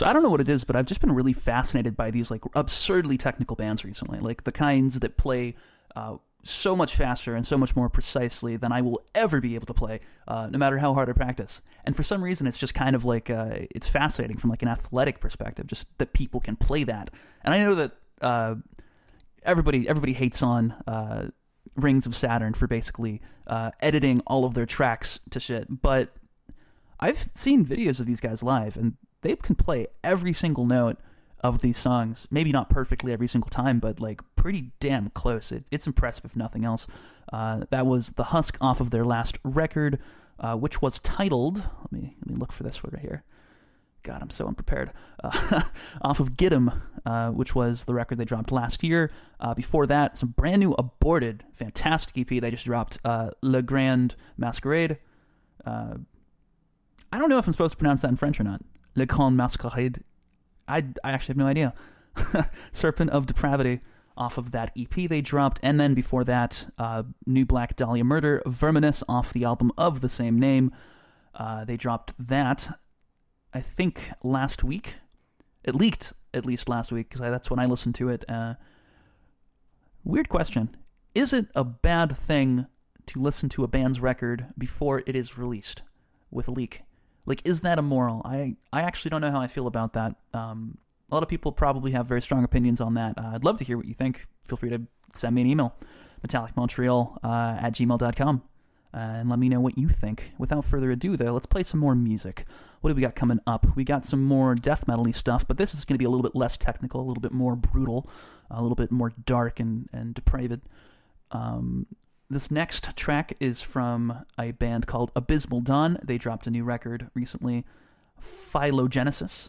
So I don't know what it is, but I've just been really fascinated by these like absurdly technical bands recently, like the kinds that play so much faster and so much more precisely than I will ever be able to play, no matter how hard I practice. And for some reason, it's just kind of like it's fascinating from like an athletic perspective, just that people can play that. And I know that everybody hates on Rings of Saturn for basically editing all of their tracks to shit, but I've seen videos of these guys live, and they can play every single note of these songs. Maybe not perfectly every single time, but like pretty damn close. It's impressive if nothing else. That was The Husk off of their last record, which was titled, let me look for this word right here. God, I'm so unprepared. Off of Get 'Em, which was the record they dropped last year. Before that, some brand new Aborted, fantastic EP they just dropped, Le Grand Masquerade. I don't know if I'm supposed to pronounce that in French or not. Le Grand Masquerade. I actually have no idea. Serpent of Depravity off of that EP they dropped. And then before that, New Black Dahlia Murder, Verminous off the album of the same name. They dropped that, I think, last week. It leaked at least last week, because that's when I listened to it. Weird question. Is it a bad thing to listen to a band's record before it is released with a leak? Like, is that immoral? I actually don't know how I feel about that. A lot of people probably have very strong opinions on that. I'd love to hear what you think. Feel free to send me an email, metallicmontreal at gmail.com, and let me know what you think. Without further ado, though, let's play some more music. What do we got coming up? We got some more death metal-y stuff, but this is going to be a little bit less technical, a little bit more brutal, a little bit more dark and depraved. This next track is from a band called Abysmal Dawn. They dropped a new record recently, Philogenesis.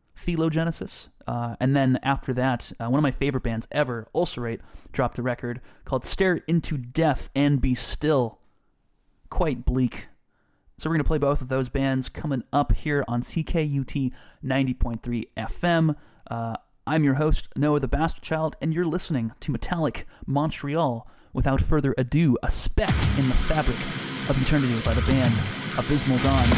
And then after that, one of my favorite bands ever, Ulcerate, dropped a record called Stare Into Death and Be Still. Quite bleak. So we're going to play both of those bands coming up here on CKUT 90.3 FM. I'm your host, Noah the Bastard Child, and you're listening to Metallic Montreal. Without further ado, A Speck in the Fabric of Eternity by the band Abysmal Dawn.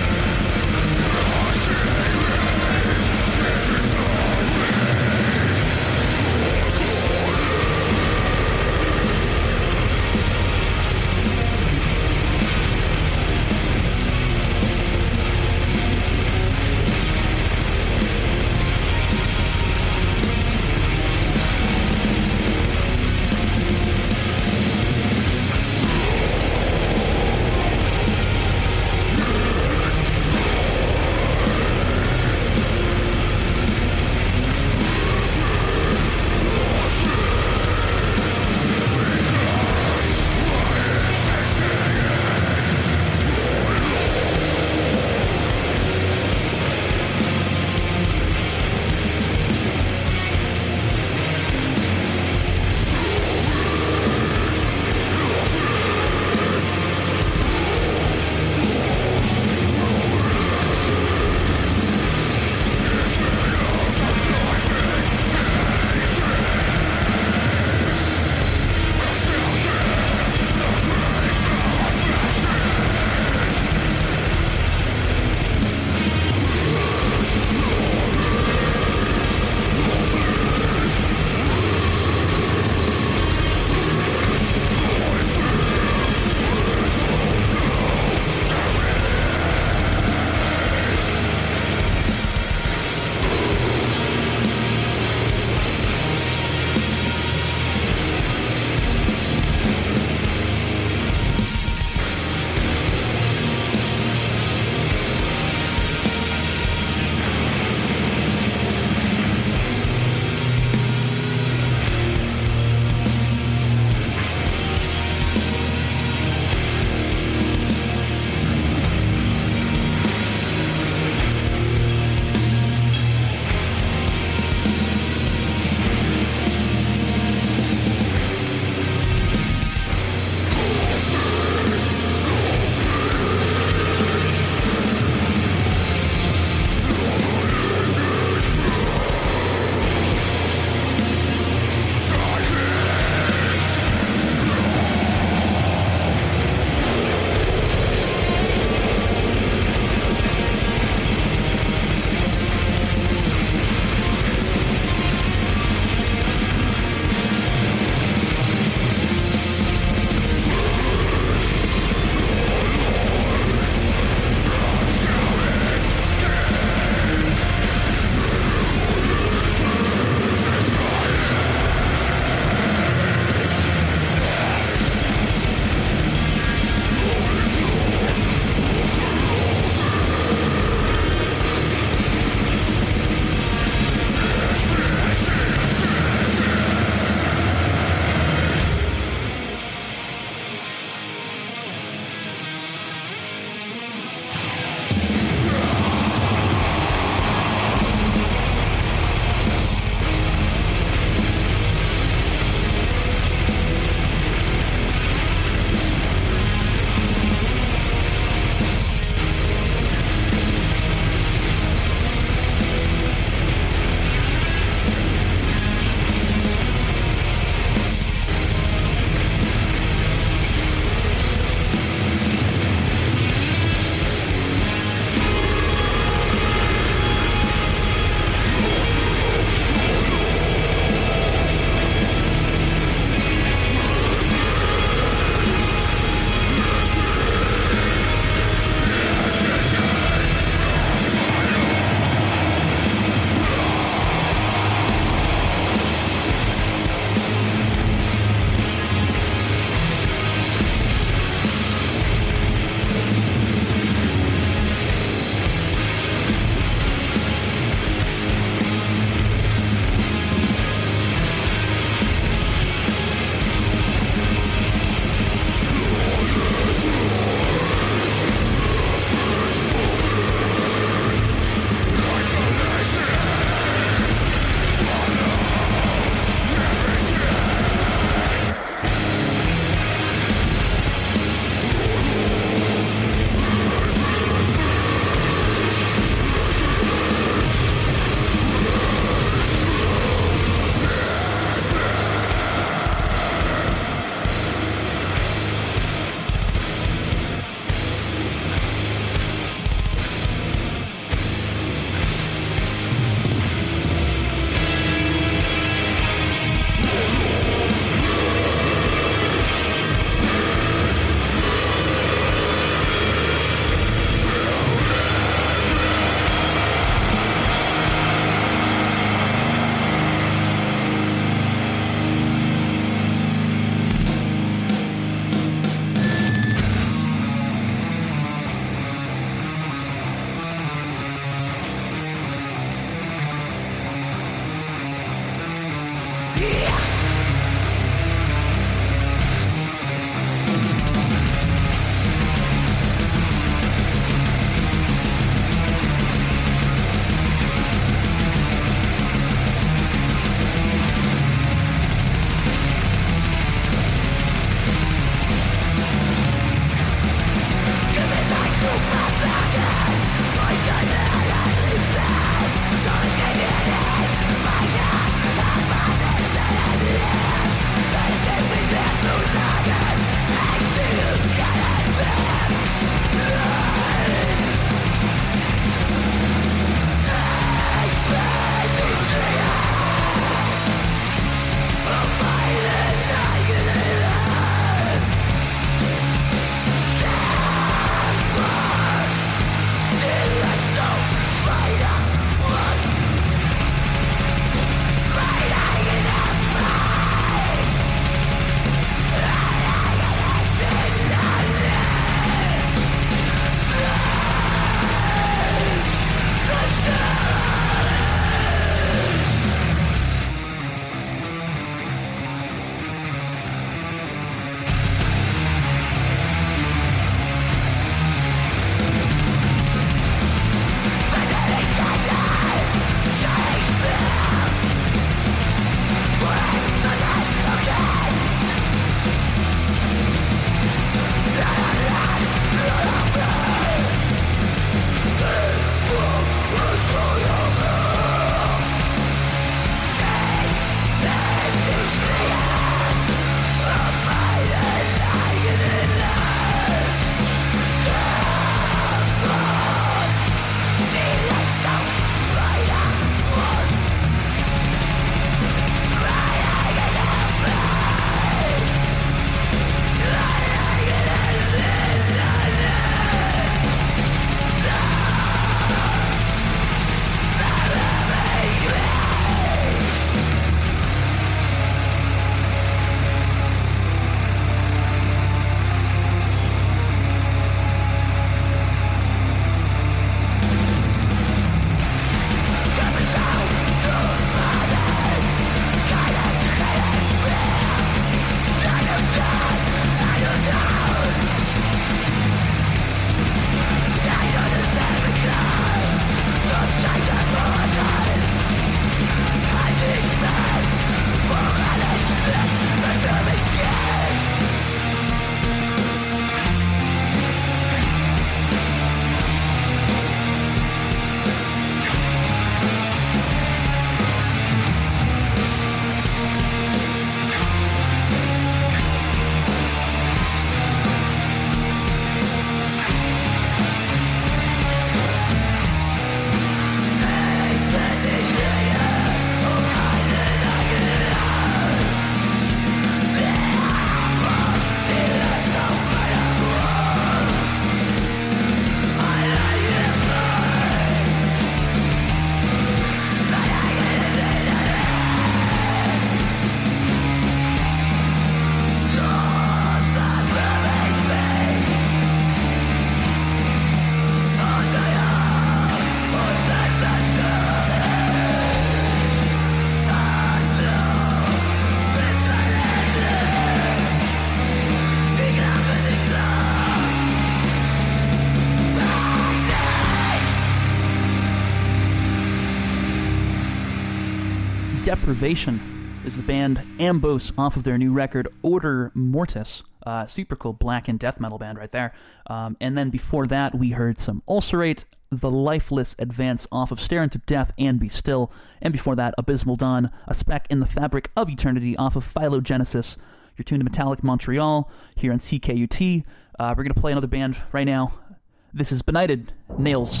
Deprivation is the band Ambos off of their new record Order Mortis. Super cool black and death metal band right there. And then before that, we heard some Ulcerate, The Lifeless Advance off of Stare Into Death and Be Still. And before that, Abysmal Dawn, A Speck in the Fabric of Eternity off of Phylogenesis. You're tuned to Metallic Montreal here on CKUT. We're going to play another band right now. This is Benighted Nails.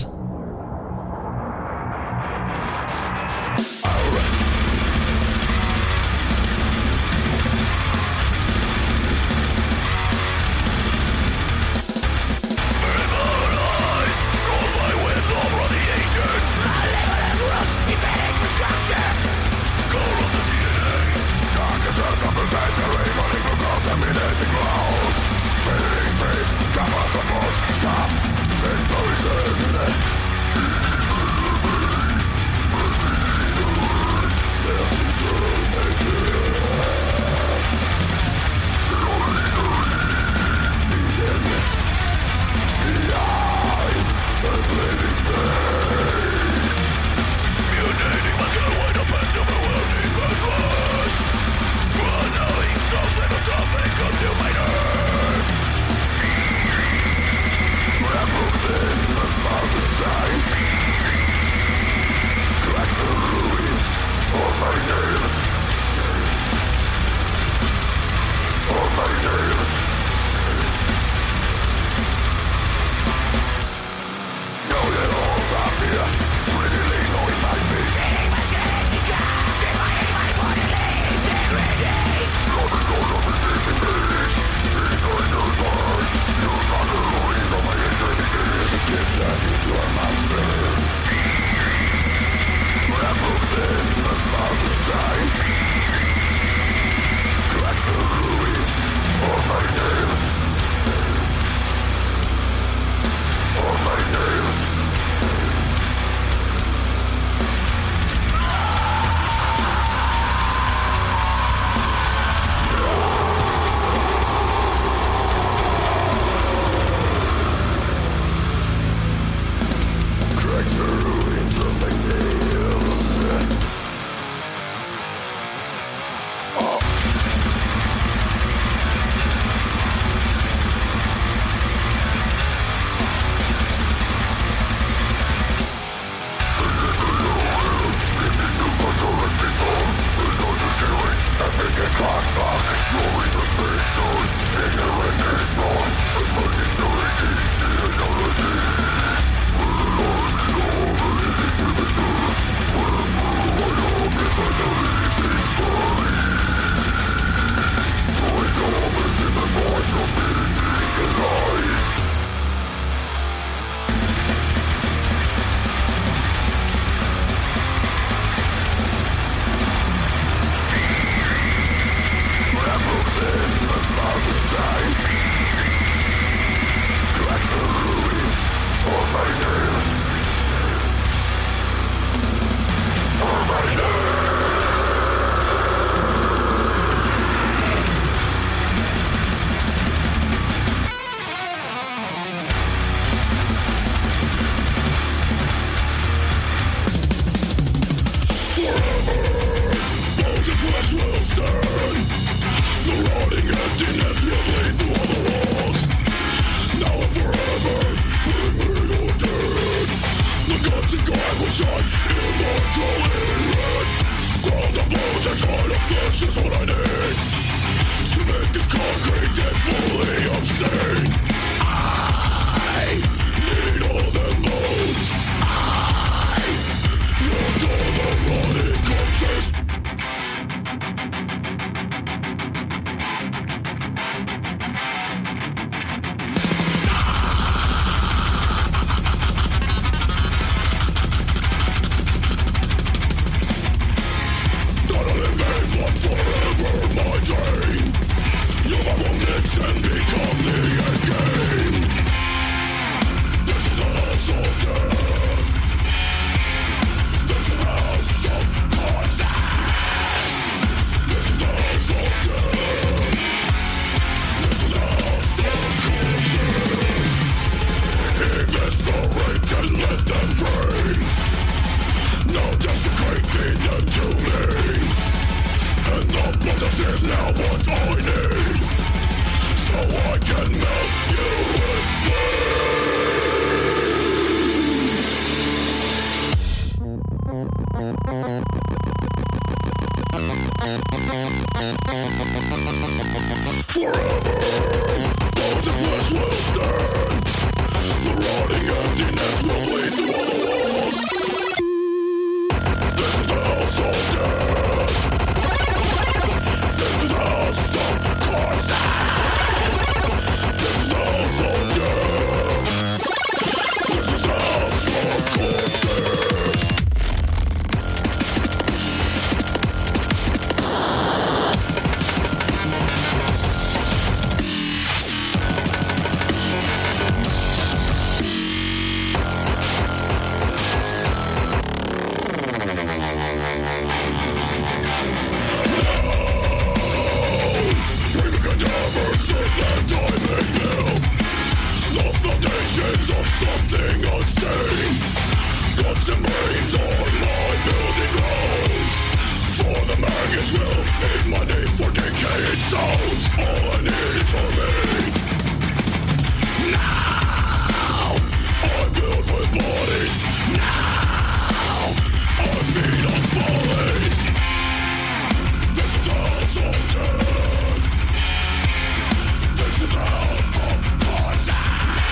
Contaminating clouds, fading trees, cover suppose, some in poison. But this is now what I need, so I can melt you with forever, bones and flesh will stand. The rotting emptiness will bleed through all the walls. This is the house of death. This is the house of corpses. This is the house of death. This is the house of corpses. Foundations of something unseen. Guts and brains are my building grounds. For the maggots will feed my need for decayed souls. All I need is for me. Now I build with bodies. Now I feed on follies. This is the house of death. This is the house of corpses.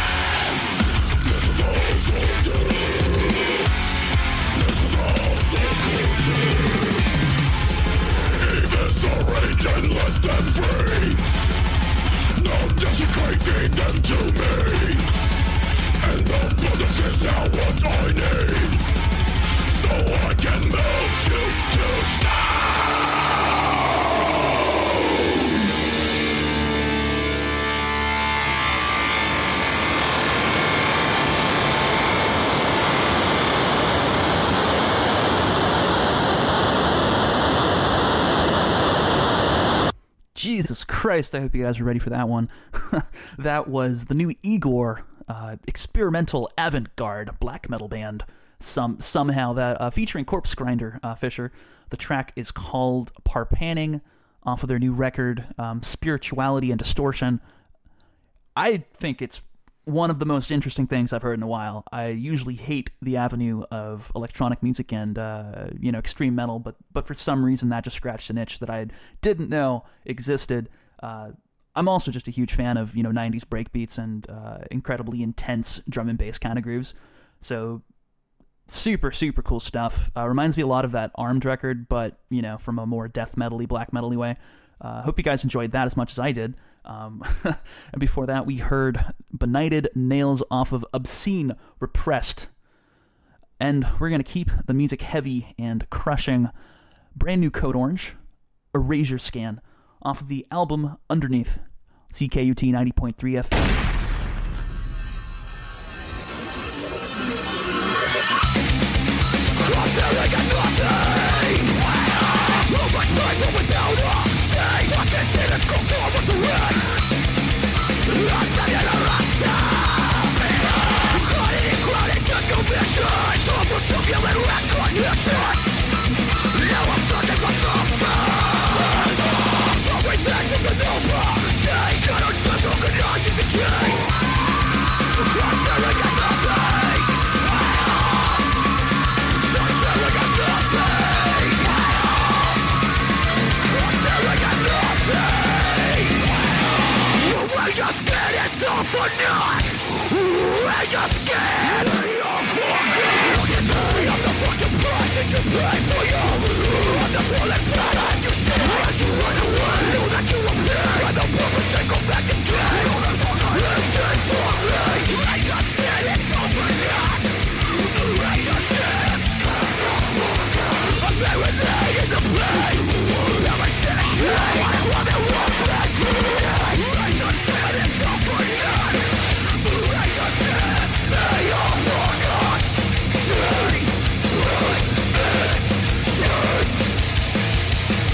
Eviscerate and let them free. Now desecrating them to me. And the bullets is now what I need, so I can melt you to stone. Jesus Christ, I hope you guys are ready for that one. That was the new Igor, experimental avant-garde black metal band, somehow that featuring Corpse Grinder, Fisher. The track is called Parpanning, off of their new record, Spirituality and Distortion. I think it's one of the most interesting things I've heard in a while. I usually hate the avenue of electronic music and extreme metal, but for some reason that just scratched an itch that I didn't know existed. I'm also just a huge fan of 90s breakbeats and incredibly intense drum and bass kind of grooves. So super super cool stuff. Reminds me a lot of that Armed record, but from a more death metal-y, black metal-y way. Hope you guys enjoyed that as much as I did. And before that, we heard Benighted Nails off of Obscene Repressed. And we're going to keep the music heavy and crushing. Brand new Code Orange, Erasure Scan, off of the album Underneath, CKUT 90.3 FM. For not, I just can't. We have the fucking price and you pay for you. I'm the fallen planet you see. As you run away, know that you will pay. And the purpose take off back again. Listen for me. I just can't, it's over not. I just can't. I'm buried in the plane. Never said I want to walk back. I just can't, it's over not. They all forgot.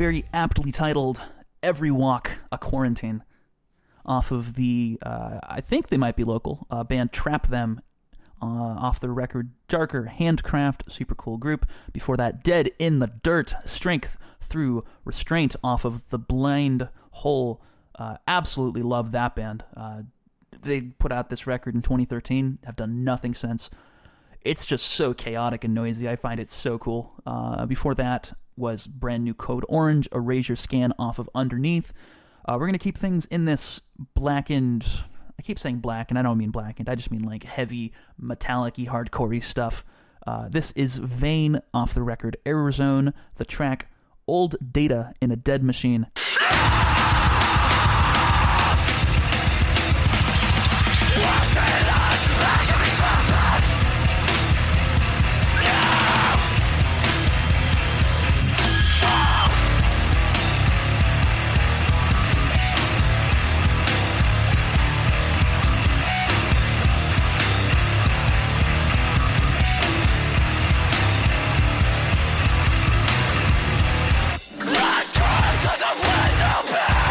very aptly titled Every Walk a Quarantine off of the, I think they might be local, band Trap Them, off the record Darker Handcraft, super cool group. Before that, Dead in the Dirt, Strength Through Restraint off of The Blind Hole. Absolutely love that band. They put out this record in 2013, have done nothing since. It's just so chaotic and noisy. I find it so cool. Before that was brand new Code Orange, Erasure Scan off of Underneath. We're going to keep things in this blackened... I keep saying black, and I don't mean blackened. I just mean like heavy, metallic-y, hardcore-y stuff. This is Vane off the record Error Zone, the track Old Data in a Dead Machine. Let's climb to the window pane.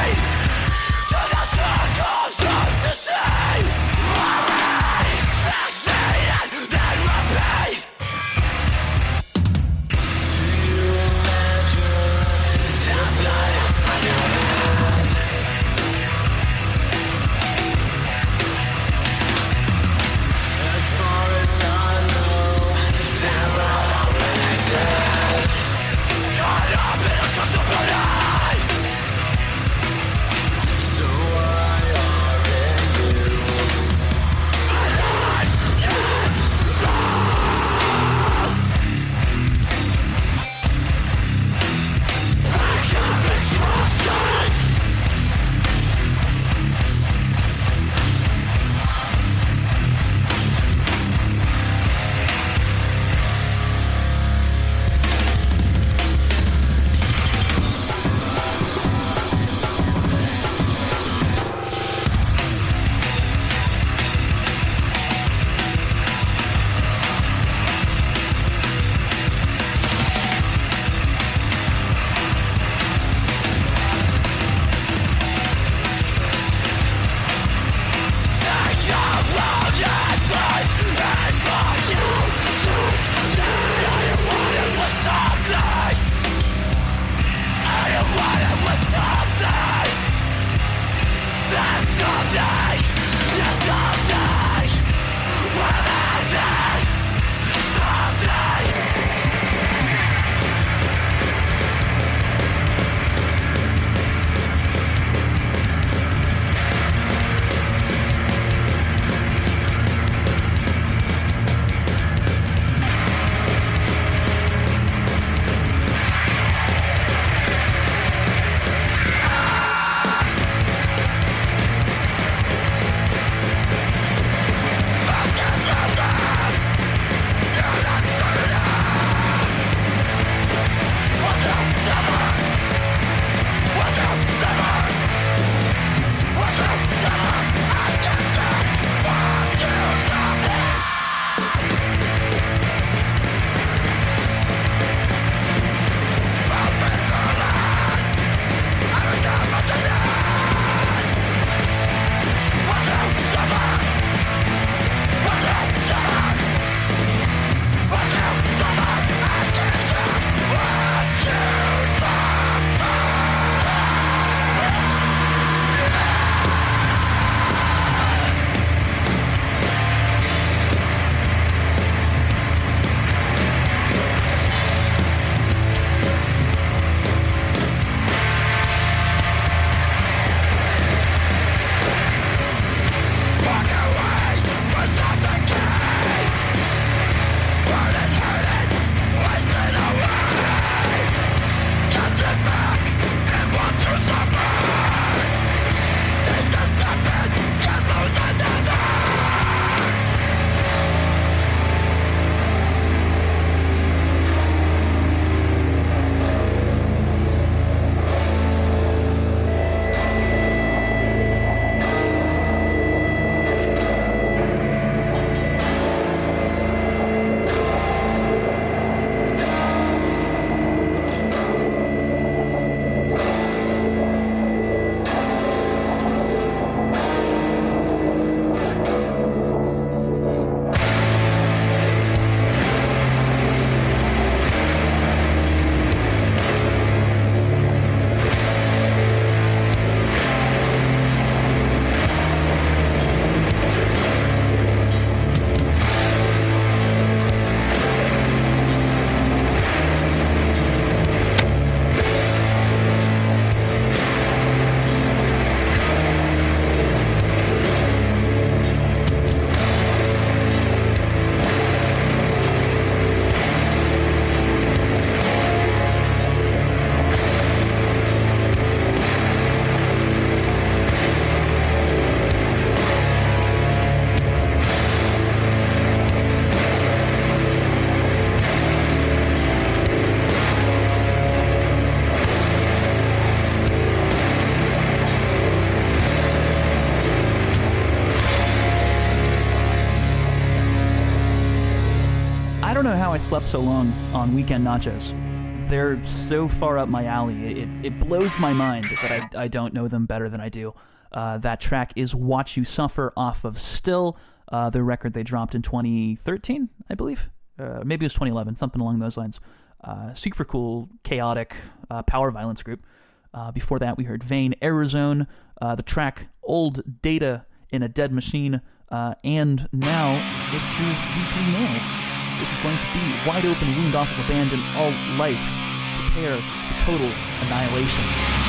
don't know how I slept so long on Weekend Nachos. They're so far up my alley. It blows my mind that I don't know them better than I do. That track is Watch You Suffer off of Still, the record they dropped in 2013, I believe. Maybe it was 2011, something along those lines. Super cool, chaotic power violence group. Before that, we heard Vain Aerozone, the track Old Data in a Dead Machine, and now it's your weekly nails. This is going to be Wide Open Wound off of Abandon All Life. Prepare for total annihilation.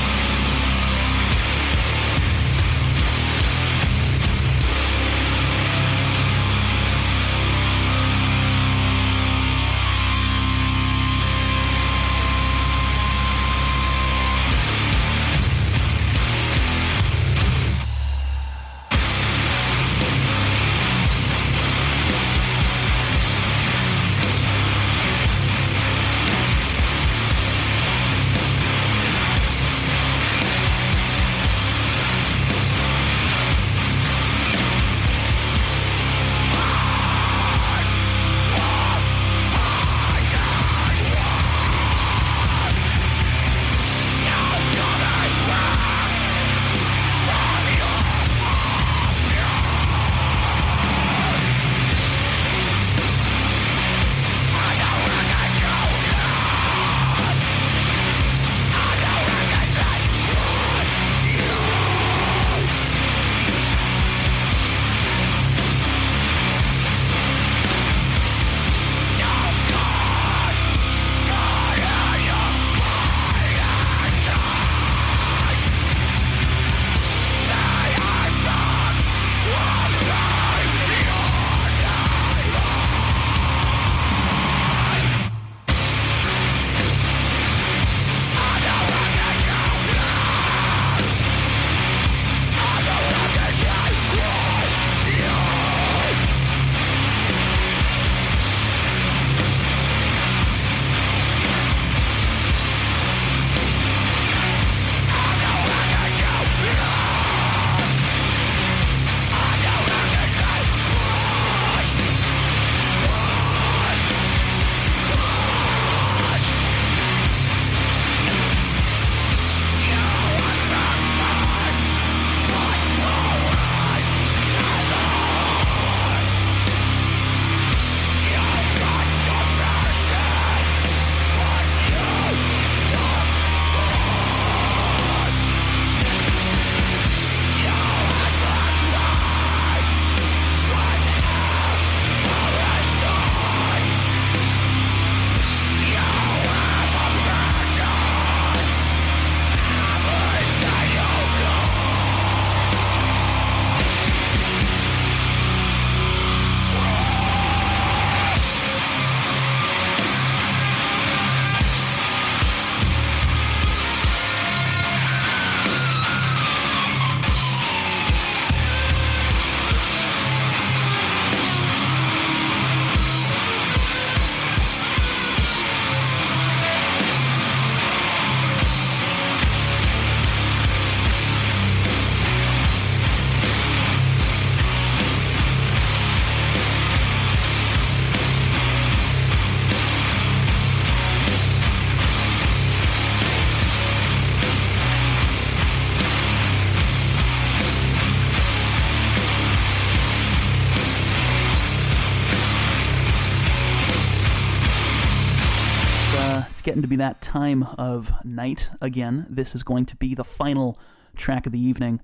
Getting to be that time of night again. This is going to be the final track of the evening.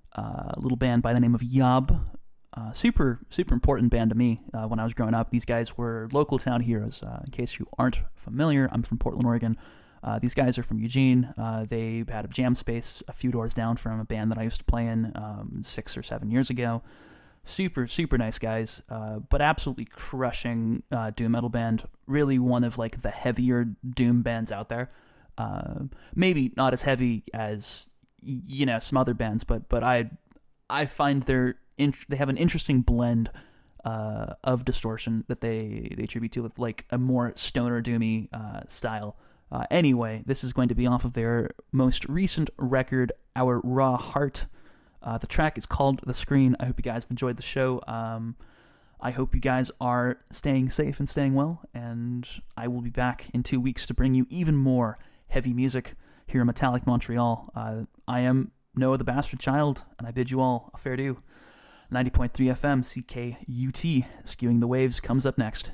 A little band by the name of Yob. Super important band to me when I was growing up. These guys were local town heroes. In case you aren't familiar, I'm from Portland, Oregon. These guys are from Eugene. They had a jam space a few doors down from a band that I used to play in 6 or 7 years ago. Super nice guys, but absolutely crushing doom metal band. Really one of like the heavier doom bands out there. Maybe not as heavy as some other bands, but I find they have an interesting blend of distortion that they attribute to like a more stoner doomy style. Anyway, this is going to be off of their most recent record, Our Raw Heart. The track is called The Screen. I hope you guys have enjoyed the show. I hope you guys are staying safe and staying well, and I will be back in 2 weeks to bring you even more heavy music here in Metallic Montreal. I am Noah the Bastard Child, and I bid you all a fair due. 90.3 FM, CKUT, Skewing the Waves, comes up next.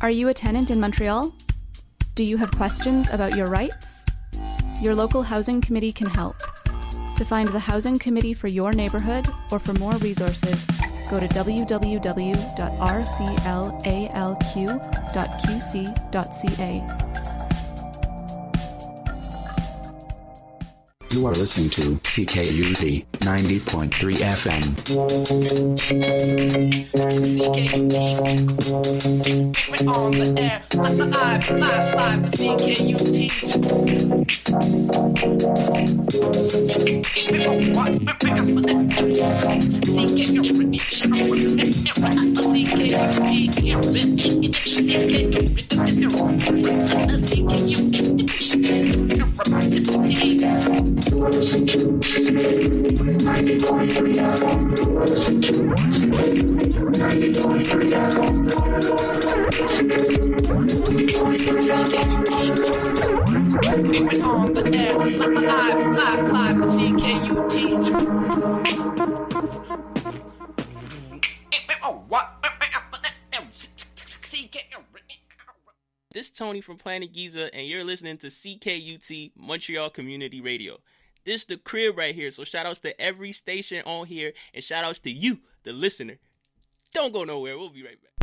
Are you a tenant in Montreal? Do you have questions about your rights? Your local housing committee can help. To find the housing committee for your neighborhood or for more resources, go to www.rclalq.qc.ca. You are listening to CKUT 90.3 FM. CKUT on the air, live, CKUT. On the air, live, CKUT. This is Tony from Planet Giza, and you're listening to CKUT Montreal Community Radio. This is the crib right here, so shout outs to every station on here, and shout outs to you, the listener. Don't go nowhere, we'll be right back.